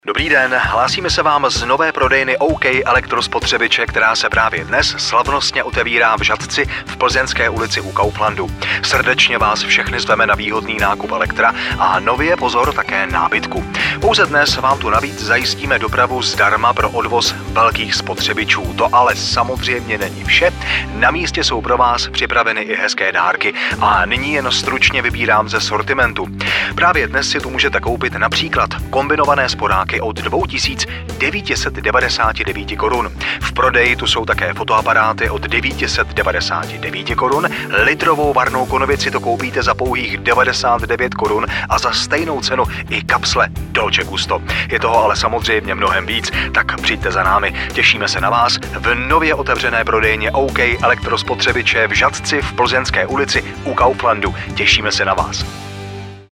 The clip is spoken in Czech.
Dobrý den, hlásíme se vám z nové prodejny OK elektrospotřebiče, která se právě dnes slavnostně otevírá v Žatci v Plzeňské ulici u Kauflandu. Srdečně vás všechny zveme na výhodný nákup elektra a nově pozor také nábytku. Pouze dnes vám tu navíc zajistíme dopravu zdarma pro odvoz velkých spotřebičů. To ale samozřejmě není vše. Na místě jsou pro vás připraveny i hezké dárky a nyní jen stručně vybírám ze sortimentu. Právě dnes si tu můžete koupit například kombinované sporáky od 2999 korun. V prodeji tu jsou také fotoaparáty od 999 korun, litrovou varnou konvici to koupíte za pouhých 99 korun a za stejnou cenu i kapsle Dolce Gusto. Je toho ale samozřejmě mnohem víc, tak přijďte za námi. Těšíme se na vás v nově otevřené prodejně OK elektrospotřebiče v Žatci v Plzeňské ulici u Kauflandu. Těšíme se na vás.